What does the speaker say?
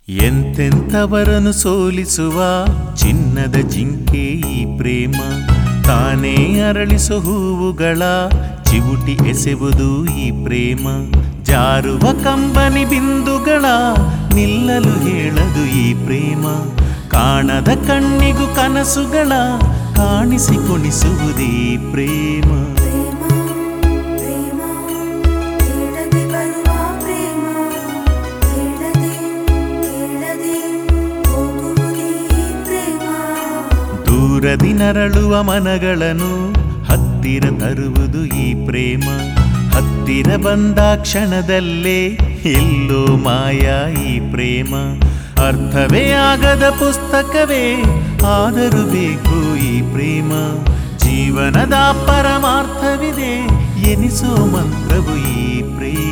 ಎಂತೆಂಥವರನ್ನು ಸೋಲಿಸುವ ಚಿನ್ನದ ಜಿಂಕೆ ಈ ಪ್ರೇಮ. ತಾನೇ ಅರಳಿಸೋ ಹೂವುಗಳ ಚಿವುಟಿ ಎಸೆವುದು ಈ ಪ್ರೇಮ. ಜಾರುವ ಕಂಬನಿ ಬಿಂದುಗಳ ನಿಲ್ಲಲು ಹೇಳದು ಈ ಪ್ರೇಮ. ಕಾಣದ ಕಣ್ಣಿಗೂ ಕನಸುಗಳ ಕಾಣಿಸಿಕೊಳಿಸುವುದೇ ಪ್ರೇಮ. ದೂರದಿ ನರಳುವ ಮನಗಳನ್ನು ಹತ್ತಿರ ತರುವುದು ಈ ಪ್ರೇಮ. ಹತ್ತಿರ ಬಂದ ಕ್ಷಣದಲ್ಲೇ ಎಲ್ಲೋ ಮಾಯಾ ಈ ಪ್ರೇಮ. ಅರ್ಥವೇ ಆಗದ ಪುಸ್ತಕವೇ ಆದರೂ ಬೇಕು ಈ ಪ್ರೇಮ. ಜೀವನದ ಪರಮಾರ್ಥವಿದೆ ಎನಿಸೋ ಮಂತ್ರವು ಈ ಪ್ರೇಮ.